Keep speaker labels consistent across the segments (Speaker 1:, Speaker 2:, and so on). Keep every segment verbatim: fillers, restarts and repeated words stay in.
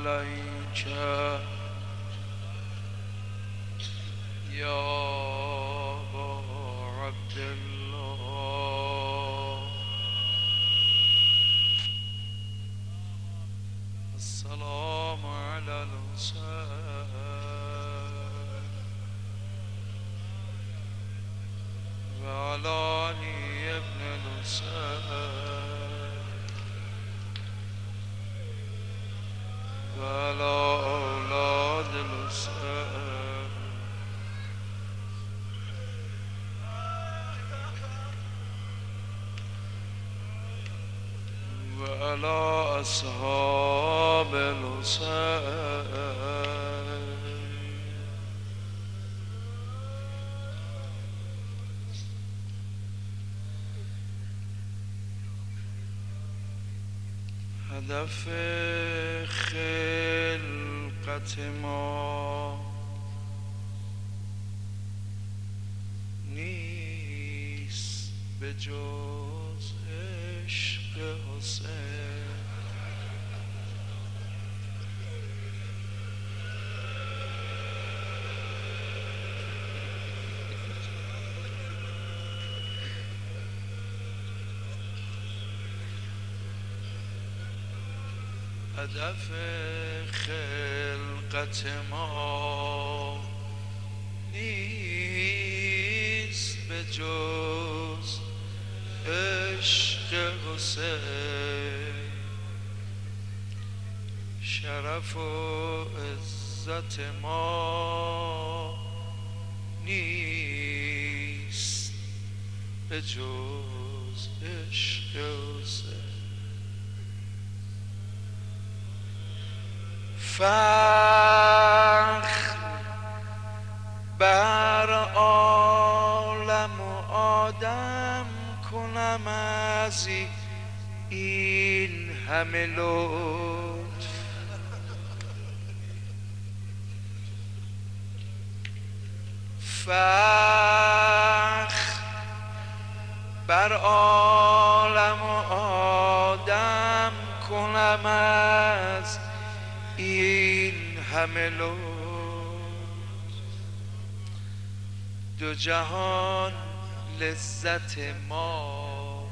Speaker 1: عليك يا أبا عبد الله السلام على الحسين وعلى علي ابن الحسين وعلى أولاد الحسين وعلى أصحاب الحسين هدف خلقت ما نیست به جز عشق حسین هدف خلقت ما نیست به جز عشق حسین شرف و عزت ما نیست به جز عشق حسین فخر بر عالم و آدم کنم از این همه لطف فخر بر عالم و آدم کنم از این همه لطف دو جهان لذت ما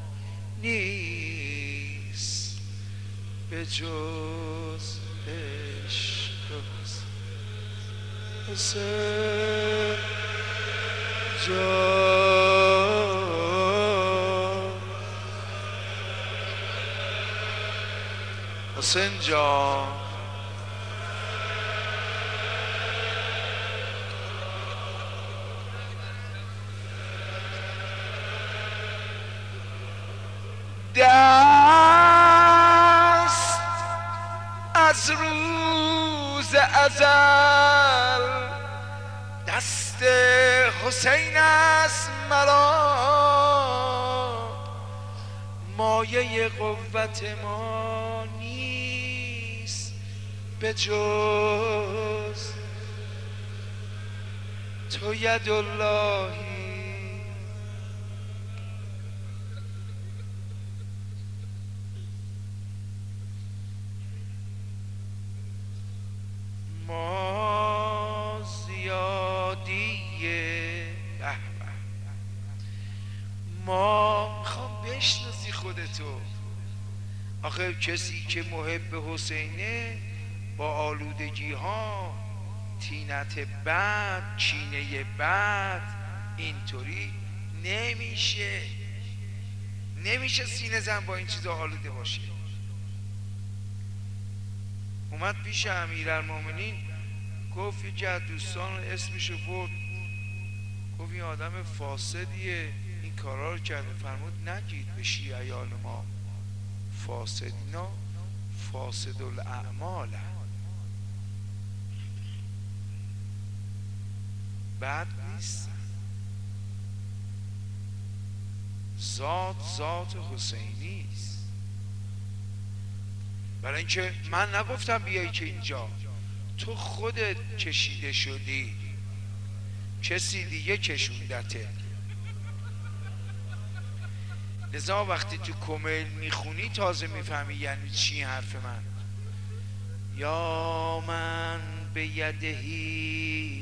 Speaker 1: نیست به جز عشق حسین جان حسین جان دست از روز ازل دست حسین است مرا مایه قوت ما نیست به جز تو یداللهی ما زیادیه ما میخوام بشناسی خودتو آخه کسی که محب حسینه با آلودگی ها تینت بد چینه بد اینطوری نمیشه نمیشه سینه زن با این چیزا آلوده باشه اومد پیش امیرالمومنین گفت یکی از دوستان اسمشو برد گفت این آدم فاسدیه این کارا رو کرده فرمود نگید به شیعیان ما فاسدینا فاسد الاعمال بد نیست ذات ذات حسینی است برای اینکه من نگفتم بیایی که اینجا تو خودت کشیده شدی کسی دیگه کشوندته لذا وقتی تو کمیل میخونی تازه میفهمی یعنی چی حرف من یا من به یدهی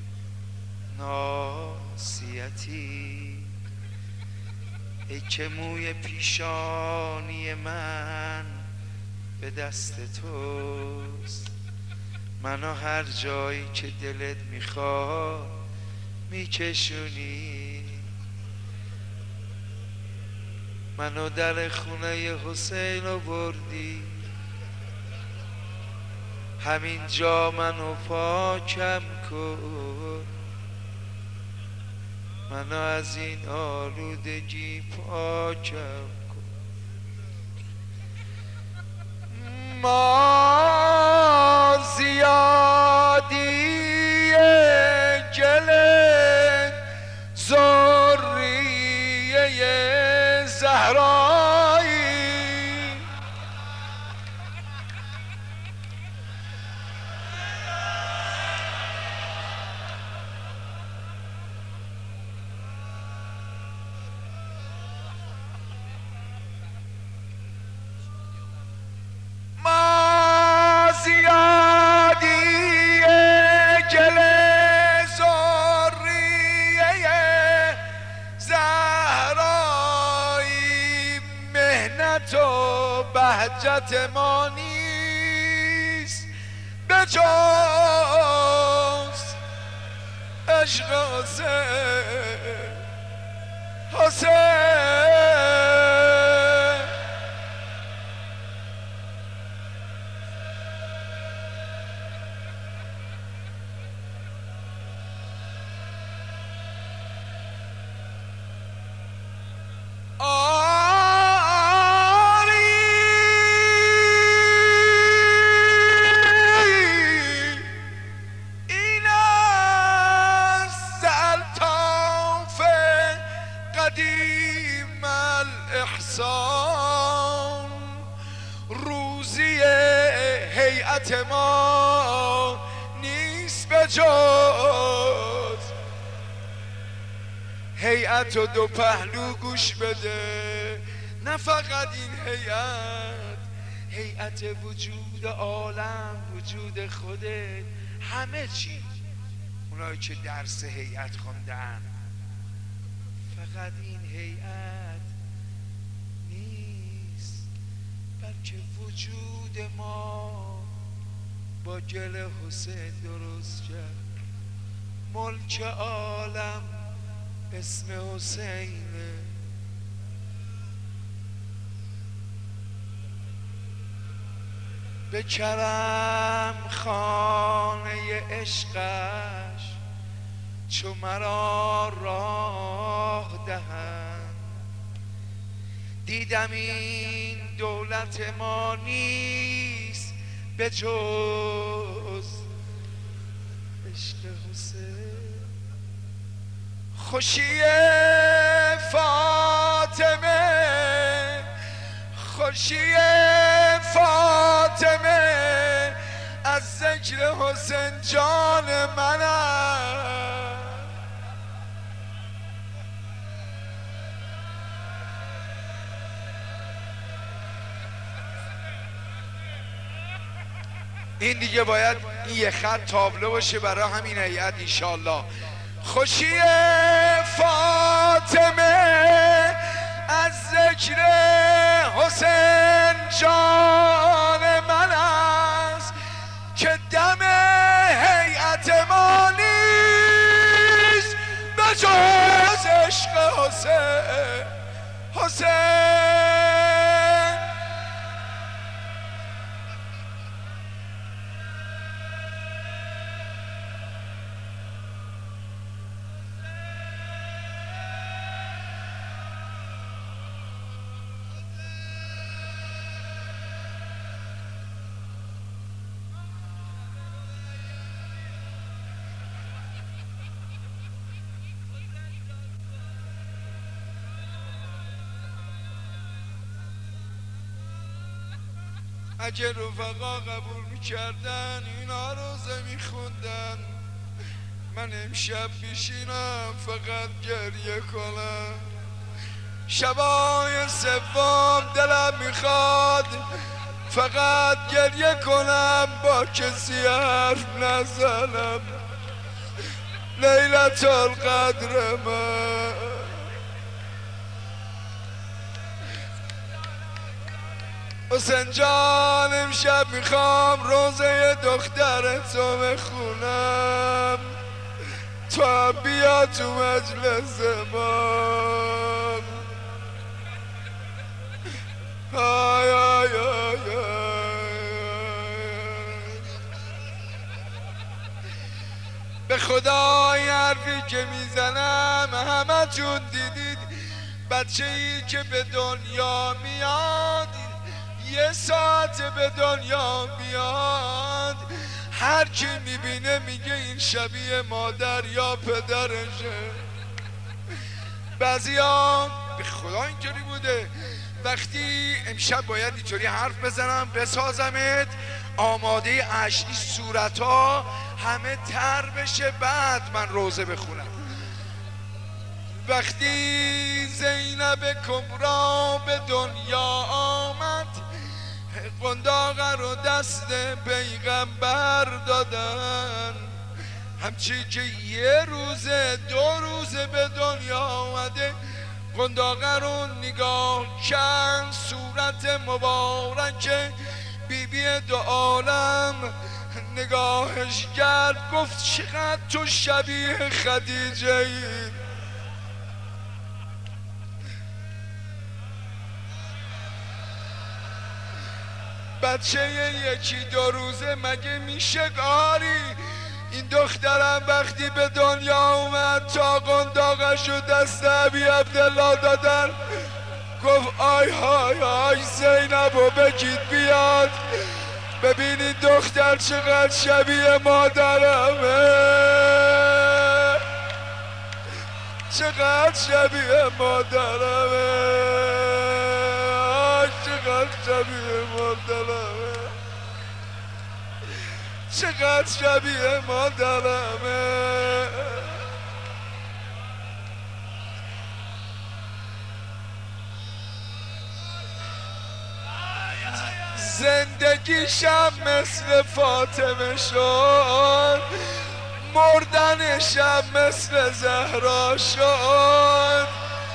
Speaker 1: ناسیتی، ای که موی پیشانی من به دست توست، منو هر جایی که دلت میخواد میکشونی، منو در خونه حسین رو بردی، همین جا منو پاکم کن، منو از این آلودگی پاکم کن. ما زیادی گل ذریه زهرایی، ما زیادی گل ذریه زهرایی، مهنت و بهجت ما نیست به جز عشق حسین. حسین قدیم الاحسان، روزی هیئت ما نیست به جز هیئت و دو پهلو. گوش بده، نه فقط این هیئت، هیئت وجود عالم، وجود خودت، همه چی. اونایی که درس هیئت خوندن، فقط این هیئت نیست، بلکه وجود ما با گل حسین درست کرد. ملک عالم اسم حسینه، به کرم خانه عشقش چو مرا راه دهند، دیدم این دولت ما نیست به جز عشق حسین. خوشی فاطمه، خوشی فاطمه از ذکر حسین جان منم. این دیگه باید این یه خط تابلو باشه برای همین هیئت انشالله. خوشی فاطمه از ذکر حسین جان من است، که دم هیئت ما نیست به جز عشق حسین. حسین اگه رفقا قبول میکردن اینا روزه میخوندن، من امشب میشینم فقط گریه کنم. شبای سوم دلم میخواد فقط گریه کنم با کسی حرف نزنم لیلت القدر من. حسین جان امشب میخوام روزه دختر تو بخونم، تو هم بیا تو مجلس من. آی آی آی به خدا این حرفی که میزنم همه چون دیدید بچه ای که به دنیا میاد یه ساعت به دنیا بیاد هر کی میبینه میگه این شبیه مادر یا پدرشه. بعضیا به خدا اینطوری بوده وقتی امشب باید اینطوری حرف بزنم بسازمت آماده عشقی صورت ها همه تر بشه بعد من روزه بخونم. وقتی زینب کبرا به دنیا آمد قنداق رو دست پیغمبر دادن، همچی که یه روزه دو روزه به دنیا آمده قنداق رو نگاه کرد صورت مبارک بی بی دو عالم نگاهش کرد گفت چقدر تو شبیه خدیجه ای. بچه یکی دو روزه مگه میشه کاری؟ این دخترم وقتی به دنیا اومد تا قنداقش رو دست ابی عبدالله دادن گفت آی های آی زینب و بگید بیاد ببینید دختر چقدر شبیه مادرمه، چقدر شبیه مادرمه، چقدر شبیه مادرمه، چقدر شبیه مادرمه. زندگیشم مثل فاطمه شد مردنشم مثل زهرا شد.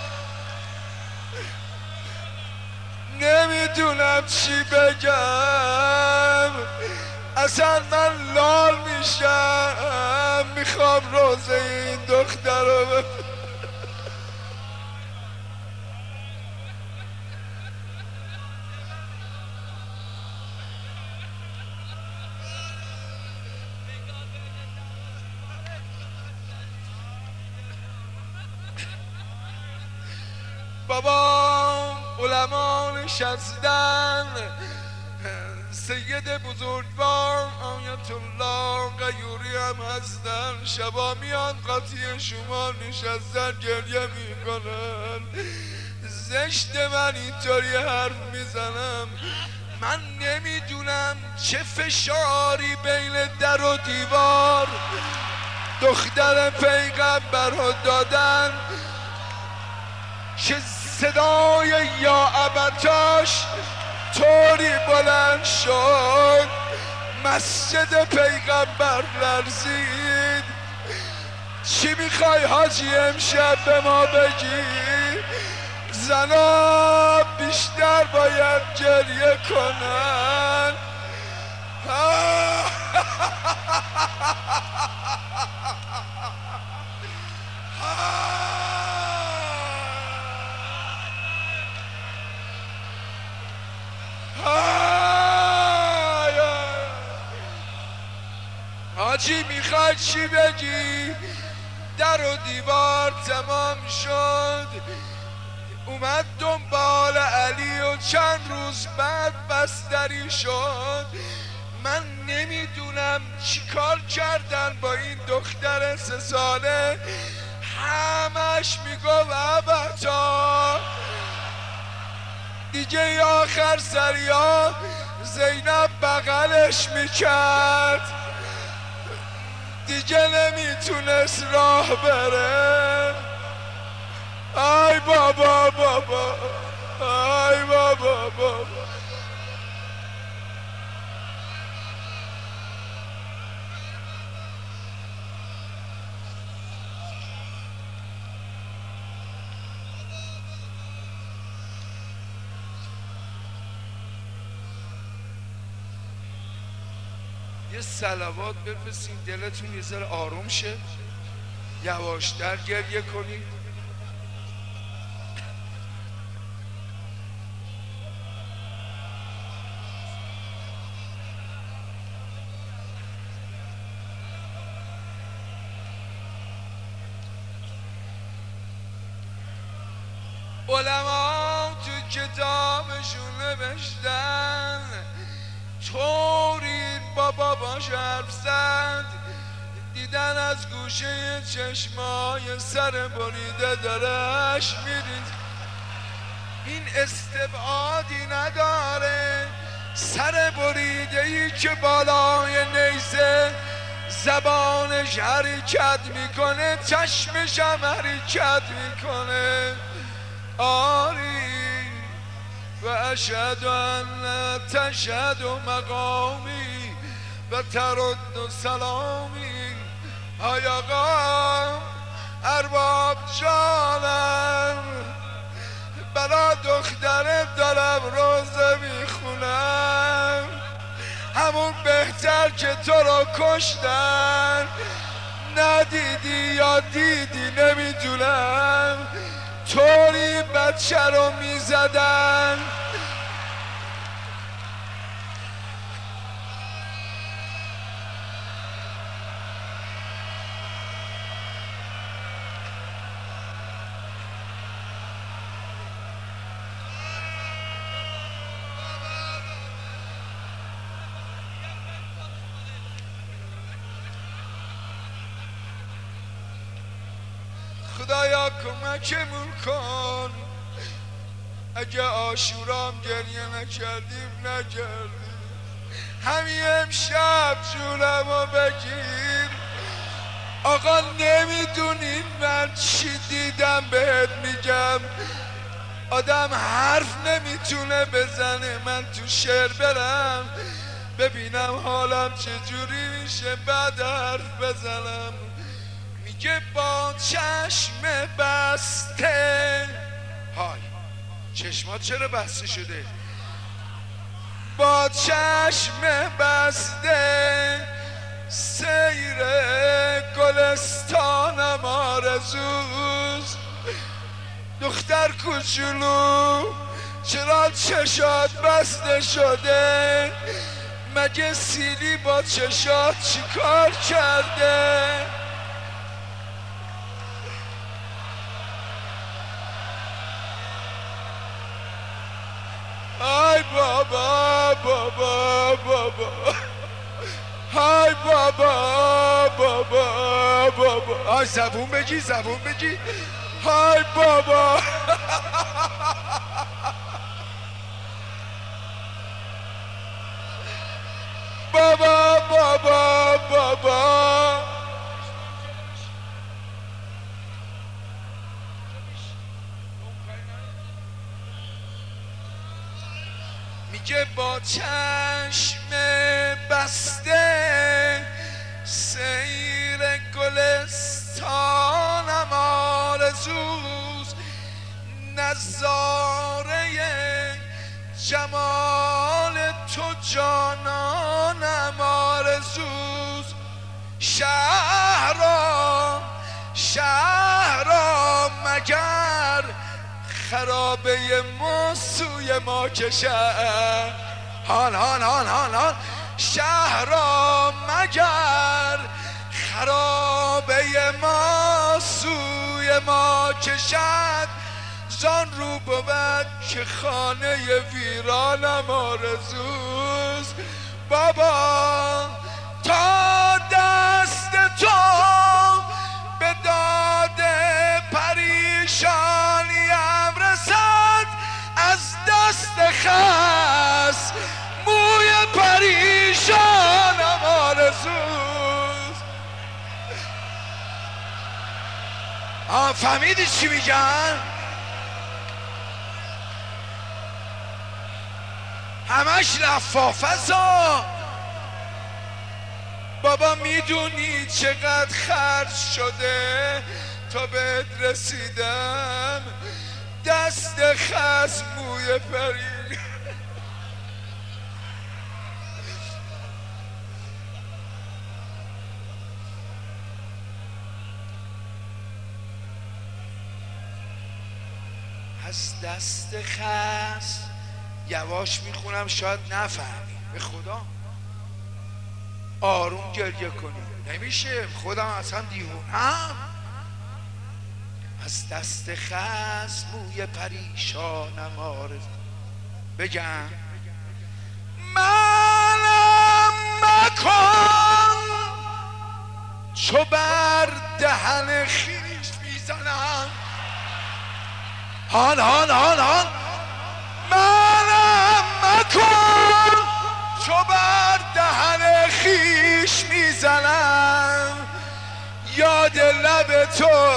Speaker 1: نمیدونم چی بگم اصلا من لال میشم میخوام روزه این دختر رو ببینم. بابا علما نشستن سید بزرگوار آیت الله غیوری هم هستن شبا میان قاطی شما نشستن گریه میکنن زشت من اینطوری حرف میزنم. من نمیدونم چه فشاری بین در و دیوار دختر پیغمبر رو دادن که صدای یا ابتاش طوری بلند شد مسجد پیغمبر لرزید. چی میخوای حاجی امشب به ما بگی؟ زنا بیشتر باید گریه کنن. حاجی میخوای چی بگی؟ در و دیوار تمام شد اومد دنبال علی و چند روز بعد بستری شد. من نمیدونم چی کار کردن با این دختر سه ساله همش میگو ابتا دیگه آخر سریا زینب بغلش میکرد دیگه نمیتونست راه بره. آی بابا بابا آی بابا بابا یه صلوات بفرستین دلتون یه ذره آروم شه، یواشتر گریه کنید. علما تو کتابشون نوشتن طوری با باباش حرف زد، دیدن از گوشه چشمای سر بریده درش میرید. این استبعادی نداره، سر بریده ای که بالای نیزه زبانش حرکت میکنه، چشمش هم حرکت میکنه. آری و اشهد ان تشهد مقامی و ترد سلامی. های آقا ارباب جانم، برا دخترت دارم روزه میخونم، همون بهتر که تو رو کشتن، ندیدی یا دیدی نمیدونم، طوری بچه رو میزدن. خدایا کمکمون کن، اگه آشورام گریه نکردیم نکردیم، همین امشب جونمو بگیر. آقا نمیدونین من چی دیدم بهت میگم، آدم حرف نمیتونه بزنه، من تو شعر برم ببینم حالم چجوری میشه بعد حرف بزنم. میگه با چشم بسته، های چشمات چرا بسته شده؟ با چشم بسته سیر گلستانم آرزوست. دختر کوچولو چرا چشات بسته شده؟ مگه سیلی با چشات چیکار کرده؟ های بابا بابا بابا، های بابا بابا بابا، های زبون بگی زبون بگی، های بابا. بابا بابا بابا میگه با چشم بسته سیر گلستانم آرزوست. نظاره جمال تو جانانم آرزوست. شهرام شهرام مگر خرابه ما سوی ما کشد؟ هان هان هان هان هان شهرام مگر خرابه ما سوی ما کشد؟ زان رو بود که خانه ویرانم آرزوست. بابا تا دست تو به داد پریشانیم رسد، از دست خس موی پریشانم آرزوست. آه فهمیدی چی میگن؟ همش لفافه سا. بابا میدونی چقدر خرج شده تا بهت رسیدم؟ دست خس موی پری. دست خس یواش میخونم شاید نفهمی، به خدا آروم گریه کنی نمیشه، خودم اصلا دیوونم. از دست خس موی پریشانم آرزو بگم منم مکن چو بر دهن خیش میزنم. هان هان هان هان منم مکن چو بر دهن خیش میزنم یاد لب تو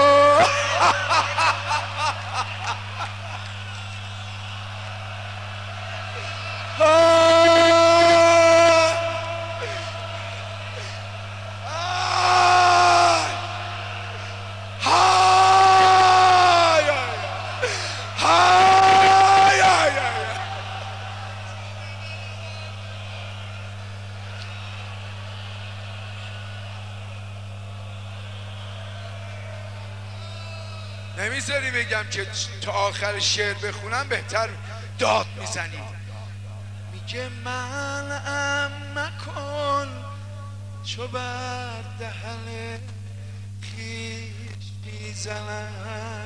Speaker 1: نمیذاری بگم که تا آخر شعر بخونم بهتر داد میزنی. میگه منم مکن چو بر دهن خیش میزنم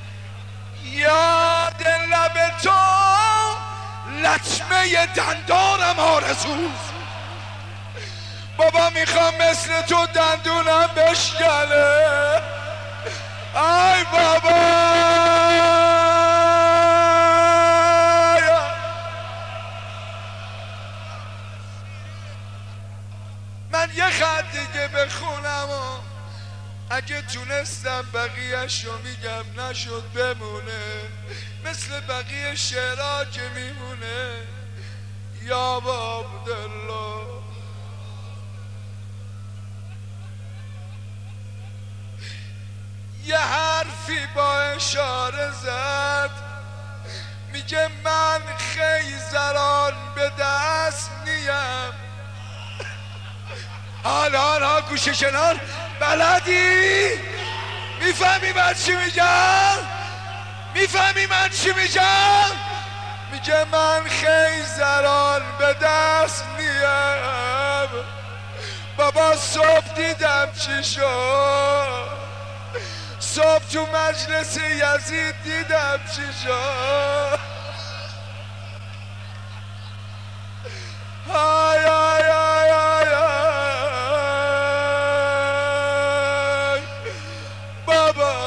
Speaker 1: یاد لب تو لطمه دندانم آرزوست. بابا میخوام مثل تو دندونم بشکنه. ای بابا من یه خط دیگه بخونم و اگه تونستم بقیه‌شو میگم نشد بمونه مثل بقیه شعرها که میمونه. یا عبدالله یه حرفی با اشاره زد میگه من خیزران به دست نیم. حالا حالا گوشه کنار بلدی؟ میفهمی من چی میگم؟ میفهمی من چی میگم؟ میگه من خیزران به دست نیم. بابا صبح دیدم چی شد، صبح تو مجلس یزید دیدم چی شد. آی آی آی آی آی بابا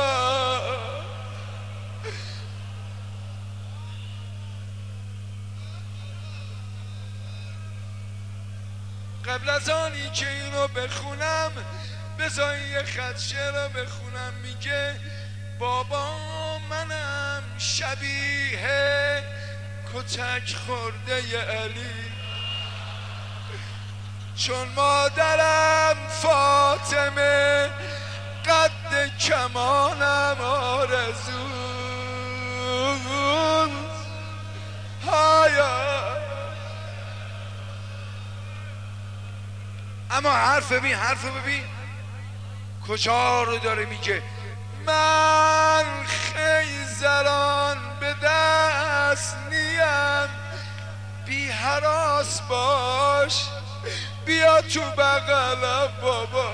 Speaker 1: قبل از آنی که اینو بخونم بذار یه خط شعر رو بخونم. میگه بابا منم شبیه کتک خورده ی علی چون مادرم فاطمه قد کمانم آرزو. هایا اما حرف ببین حرف ببین کجا رو داره میگه من خیزران به دست نیم. بی هراس باش بیا تو بغلم بابا.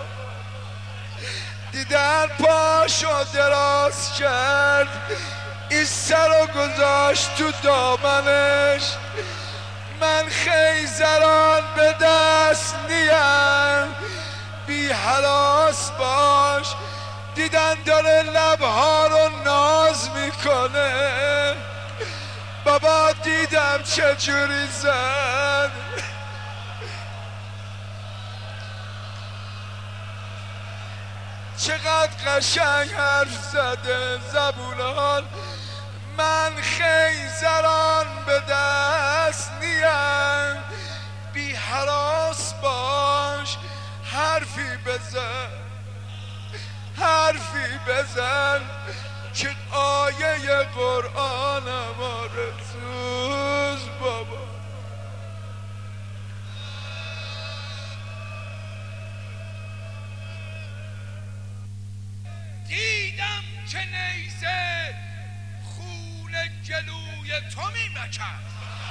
Speaker 1: دیدن پاشو دراز کرد این سر رو گذاشت تو دامنش. من خیزران به دست نیم. بی هراس باش دیدن داره لبها رو ناز میکنه. بابا دیدم چجوری زد. چقدر قشنگ حرف زده زبونان. من خیزران به دست نیم. بی هراس باش حرفی بزن حرفی بزن که آیه قرآنم آرزوز بابا. دیدم که نیزه خوب تو می مکد.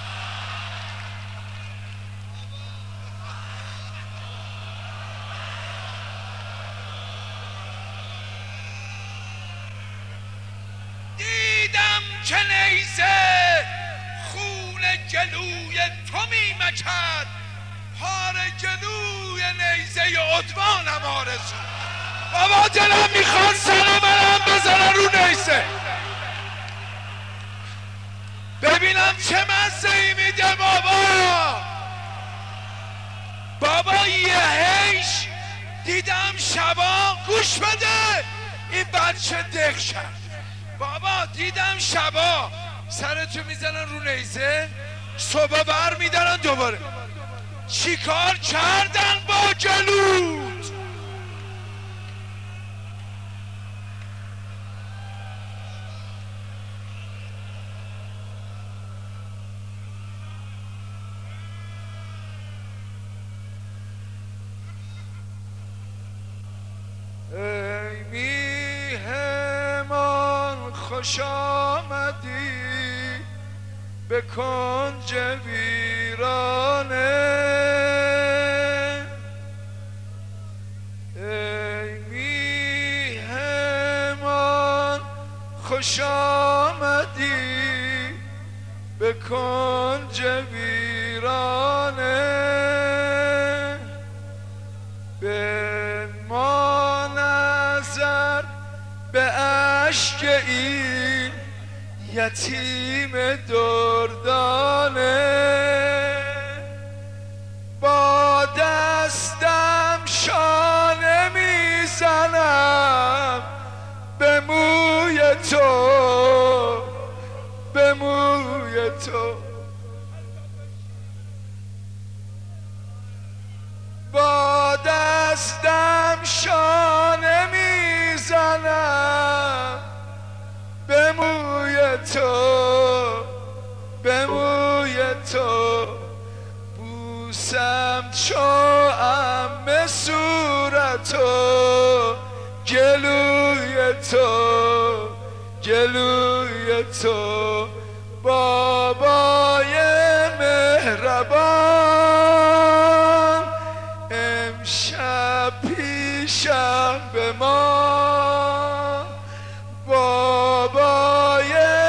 Speaker 1: دیدم که نیزه خون گلوی تو می مکد، پار گلوی نیزه عدوانم آرزو. بابا دلم میخواد سر منم بزنن رو نیزه، ببینم چه مزه ای میده. بابا بابا یه هیش دیدم شبا، گوش بده این بچه دق کرد. بابا دیدم شبا سرتو میزنن رو نیزه، صبح بر میدارن دوباره. چی کار کردن با جلوت؟ ای میهمان خوش آمدی به کنج ویرانه، ای میهمان خوش آمدی به کنج ویرانه، به ما نظر به اشک این یتیم دردانه، با دستم شانه میزنم به موی تو، به موی تو، با دستم شانه میزنم به موی تو، به موی تو، بوسم چو عمه صورتو، گلوی تو، گلوی تو، بابای مهربان امشب پیشم به ما، بابای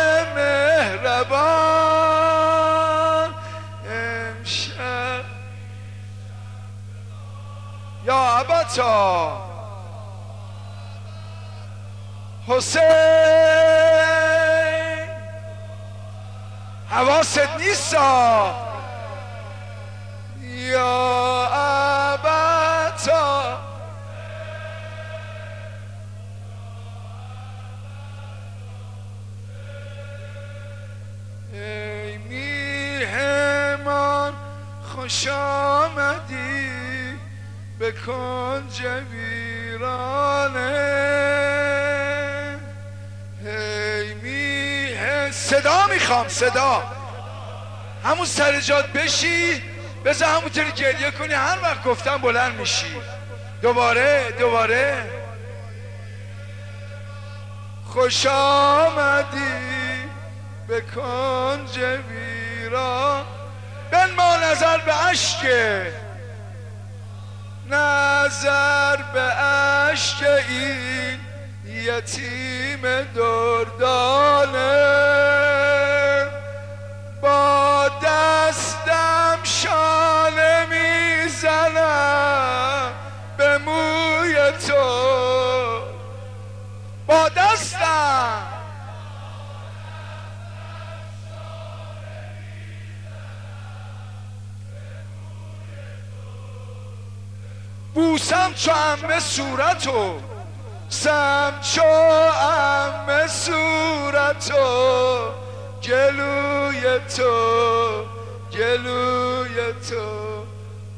Speaker 1: مهربان امشب. یا ابتا حسین حواست نیستا، یا ابتا ای میهمان خوش آمدی به کنج ویرانه، ای میه صدا میخوام، صدا همون سر جات بشی، بذار همونطوری گریه کنی، هر وقت گفتم بلند میشی. دوباره دوباره خوش آمدی به کنج ویران، بنما نظر به اشک، نظر به اشک این یتیم دردانه، با دستم شانه میزنم به موی تو، با دستم بوسم چو عمه صورتو، سم چو عمه صورتو، گلوی تو، گلوی تو،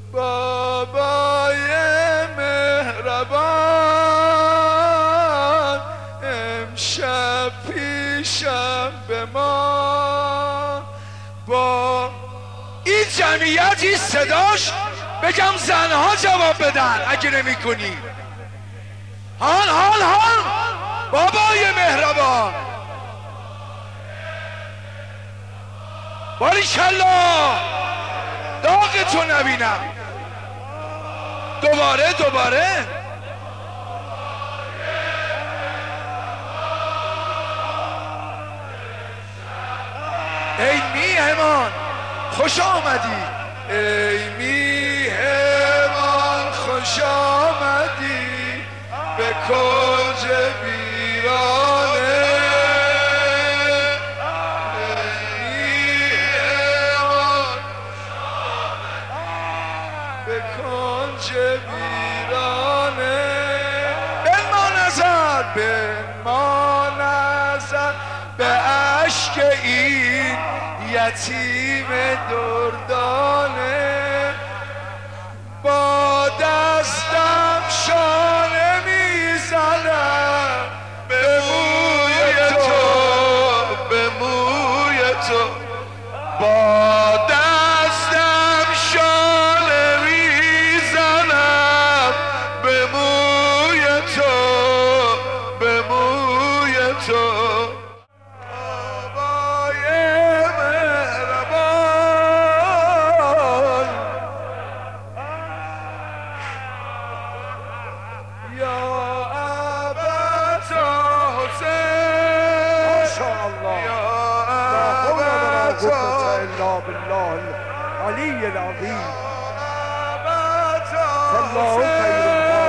Speaker 1: بابای مهربان امشب پیشم به ما، با این جمعیتی صداش بگم زنها جواب بدن اگه نمی کنی. حال حال حال بابای مهربان باریکلا داغ تو نبینم. دوباره دوباره ای میهمان خوش آمدی، ای میهمان خوش آمدی به کنج ویرانه. میهمان به کنج ویرانه. بنما نظر بنما نظر به اشک این یتیم دردانه. با دستم شانه میزنم به موی تو، به موی تو. با دستم شانه میزنم به موی تو، به موی تو.
Speaker 2: بالله العلي العظيم الله خير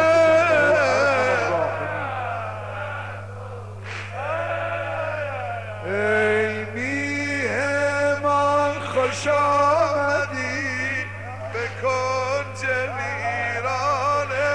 Speaker 1: ای میهمان خوش آمدی به کنج ویرانه.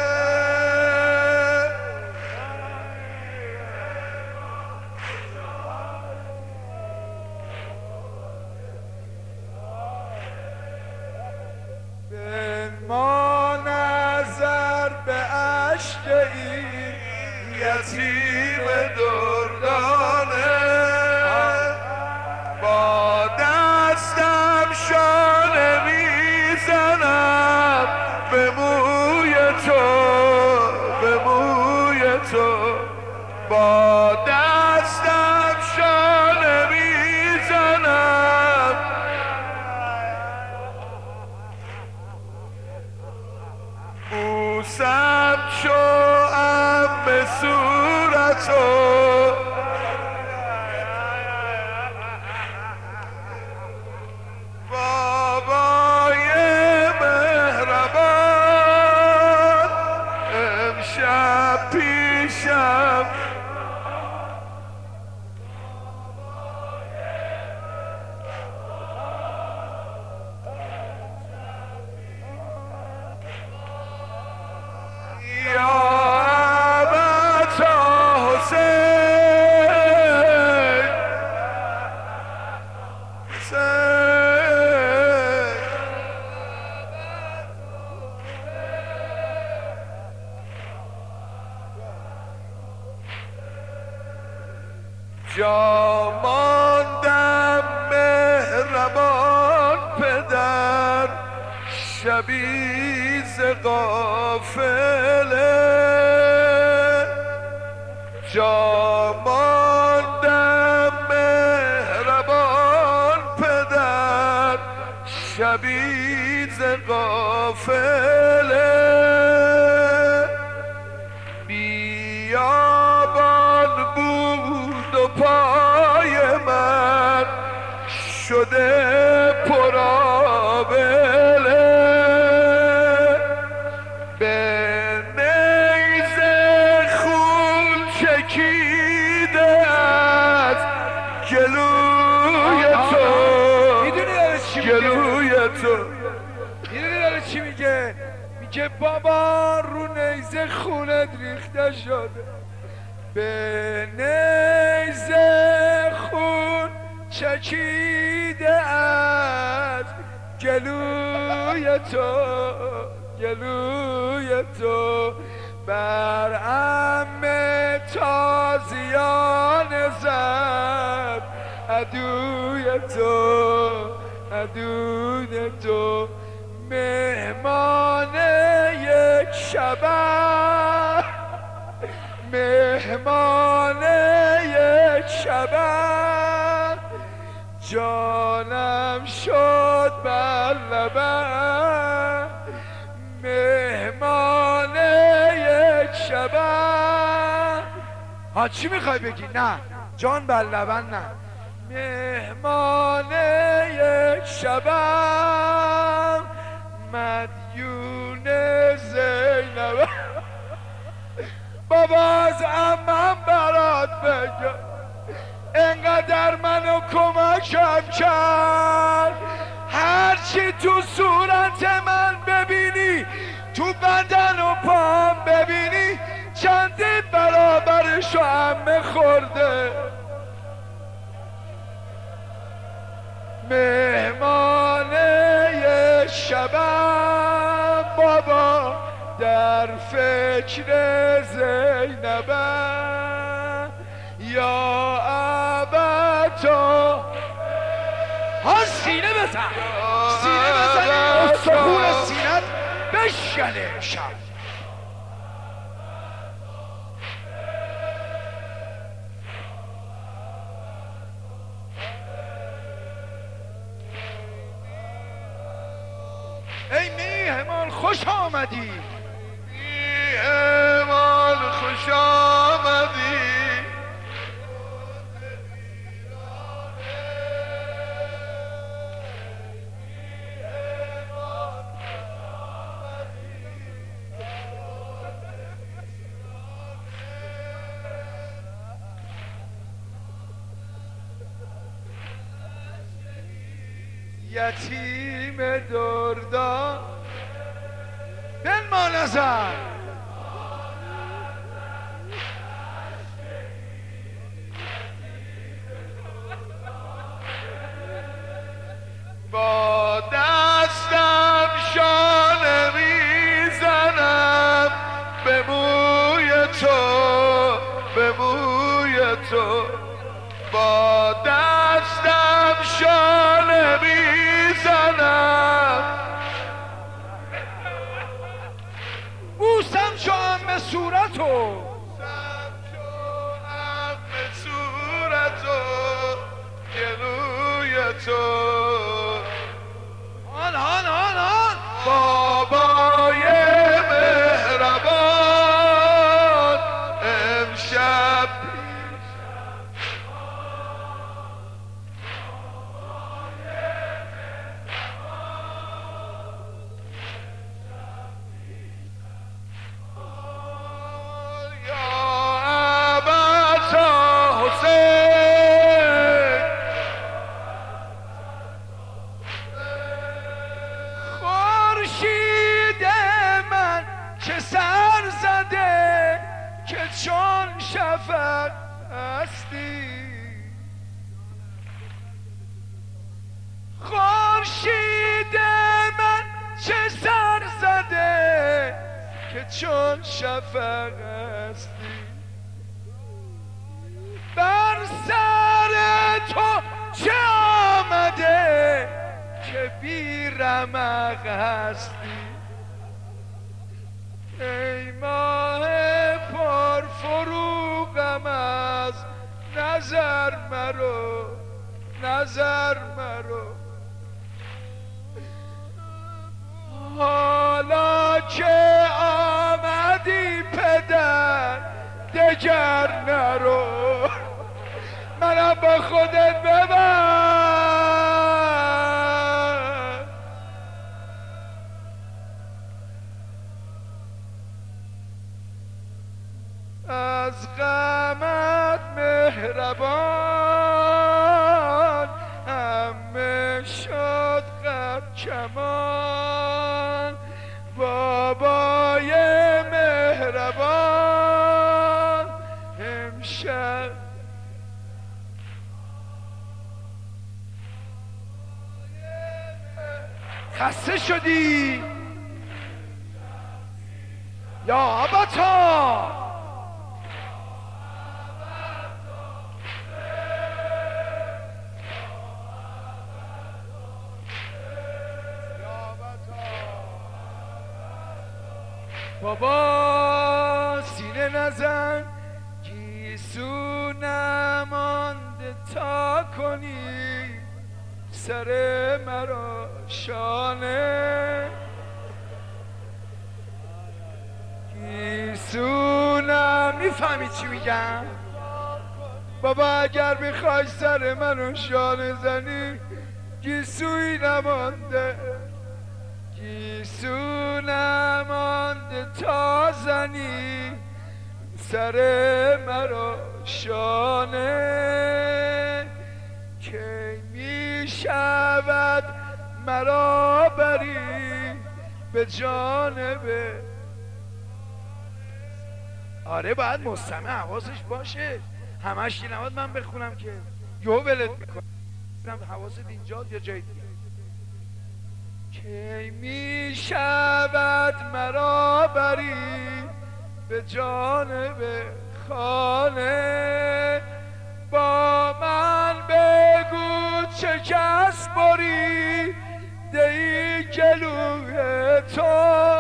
Speaker 1: ما نظر به اشک این یتیم دردانه. با دستم شانه میزنم به موی تو، به موی تو. با دستم شانه میزنم بوسم شوام به صورتو. بابای مهربان امشب پیشم جا ماندم مهربان پدر شبی ز قافله. جا ماندم مهربان پدر شبی ز قافله. بیابان بود و پای من شده پرآبله. به نیزه خون چکیده از گلوی تو،
Speaker 2: میدونی داره چی میگه؟
Speaker 1: گلوی تو.
Speaker 2: میدونی داره چی میگه؟ میگه بابا رو نیزه خونت ریخته شده. به نیزه خون چکیده از گلوی تو، گلوی تو. بر عم تازیان زد عدوی تو، عدوی تو. مهمان یک شبه، مهمان یک شبه. جانم شد بر لبم مهمان یک شبم. ها چی میخوای بگی؟ نه جان بر لبن نه. مهمان یک شبم مدیون زینبم. بابا از عمم برات بگم انقدر منو کمکم کرد، هرچی تو صورت من ببینی تو بدن و پام ببینی چندی برابرشو عمه خورده. مهمانه شبم بابا در فکر زینبم یا ابتا. ها سینه بزن سینه بزن استخون سینت بشکنه شب. ای میهمان خوش آمدی،
Speaker 1: میهمان خوش آمدی.
Speaker 2: یتیم دردان بنما نظر
Speaker 1: با دستم شانه میزنم به موی تو به موی تو. با دستم شانه میزنم
Speaker 2: بوسم شام به صورتو
Speaker 1: به صورتو گلوی تو.
Speaker 2: آن آن آن آن
Speaker 1: بابای مهربان امشب
Speaker 2: چون شفق هستی. خورشید من چه سر زده که چون شفق هستی. بر سر تو چه آمده که بی رمق هستی. ای ماه پرفروغم از نظر مرو نظر مرو. حالا که آمدی پدر دگر نرو، منم با خودت ببر. از غمت مهربان همه شد غم کمان. بابای مهربان امشب خسته شدی یا ابتا. بابا سینه نزن گیسو نمانده تا کنی سر مرا شانه گیسونم. میفهمی چی میگم؟ بابا اگر میخوای سر منو شانه زنی گیسوی نمانده، گیسو نمانده تا زنی سر مرا شانه. که میشود مرا بری به جانب. آره باید مستمع حواسش باشه، همش که نباید من بخونم که یهو ولت میکنم. حواست اینجاست یا جای دیگه؟ که میشود مرا بری به جانب خانه. با من بگو چه کس بری دهی گلوه تو.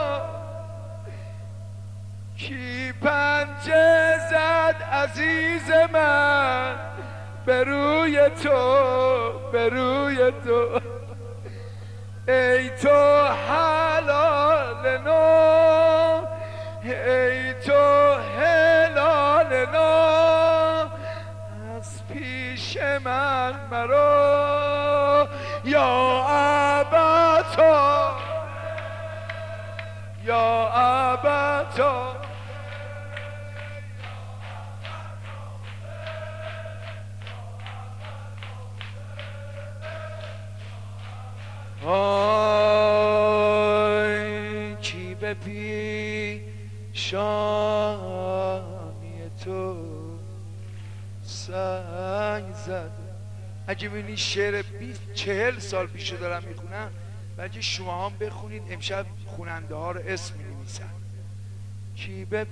Speaker 2: کی پنجه زد عزیز من به روی تو، به روی تو. ای تو حلال نو، ای تو حلال نو، از پیش من مرو یا ابتا، یا ابتا. آی کی به پیشانی تو سنگ زده. اگه ببینی شعر بیست چهل سال پیشو دارم میخونم، بلکه شما هم بخونید. امشب خوننده ها رو اسم می‌نویسن. کی به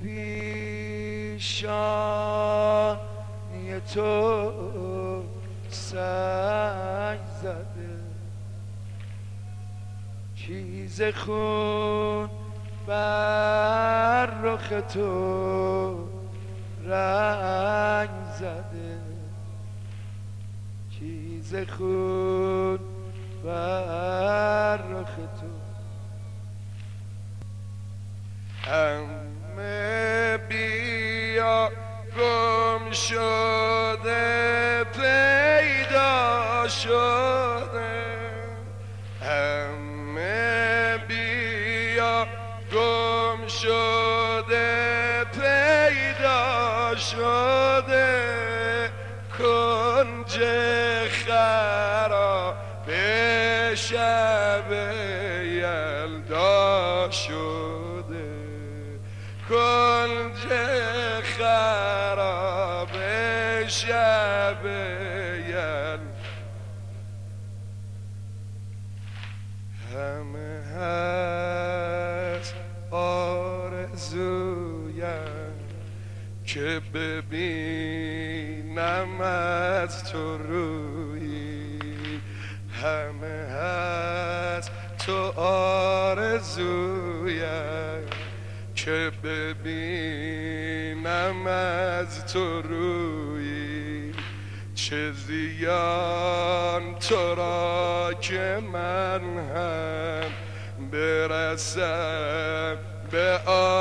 Speaker 2: پیشانی تو سنگ زده، چیز خون بر رخ تو رنگ زده، چیز خون بر رخ تو. همه بیا گم شده پیدا شده، همه بیا گم شده پیدا شده. کنج خراب شب یلدا شده، کنج خراب شب یلدا. همه هست آرزویم که ببینم از تو رویی، همه هست تو آرزویم که ببینم از تو رویی. چه زیان تو را که من هم برسم به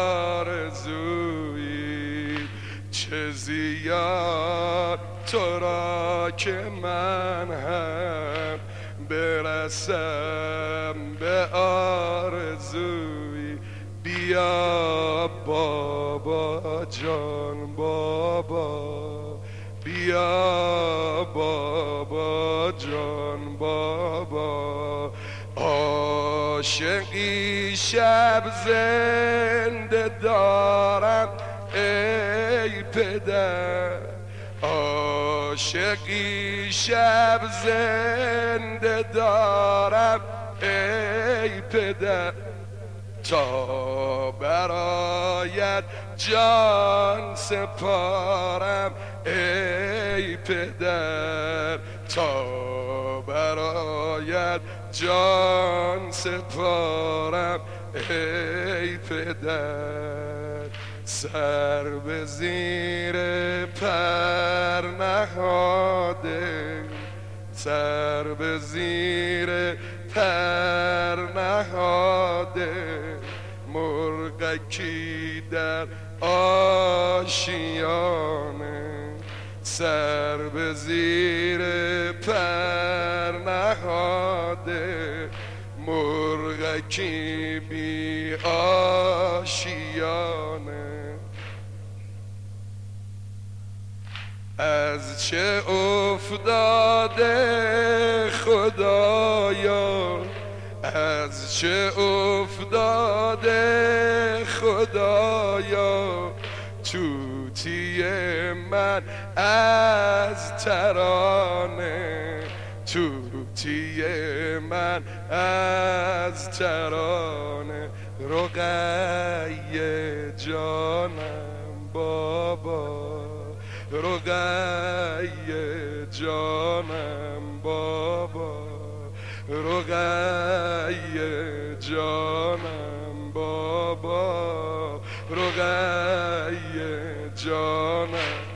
Speaker 2: آرزویی، چه زیان تو را که من هم برسم به آرزویی. بیا بابا جان بابا، بیا بابا جان بابا. عاشقی شب زنده دارم ای پدر، عاشقی شب زنده دارم ای پدر. تا برایت جان سپارم ای پدر، تا برایت جان سپارم ای پدر. سر به زیر پر نهاده،
Speaker 3: سر به زیر پر نهاده، مرغکی در آشیانه، سر به زیر پر نهاده، مرغکی بی آشیانه. از چه افتاده خدایا، از چه افتاده خدایا، طوطی من از ترانه، طوطی من از ترانه. رقیه جانم بابا، رقیه جانم بابا، رقیه جانم بابا، رقیه جانم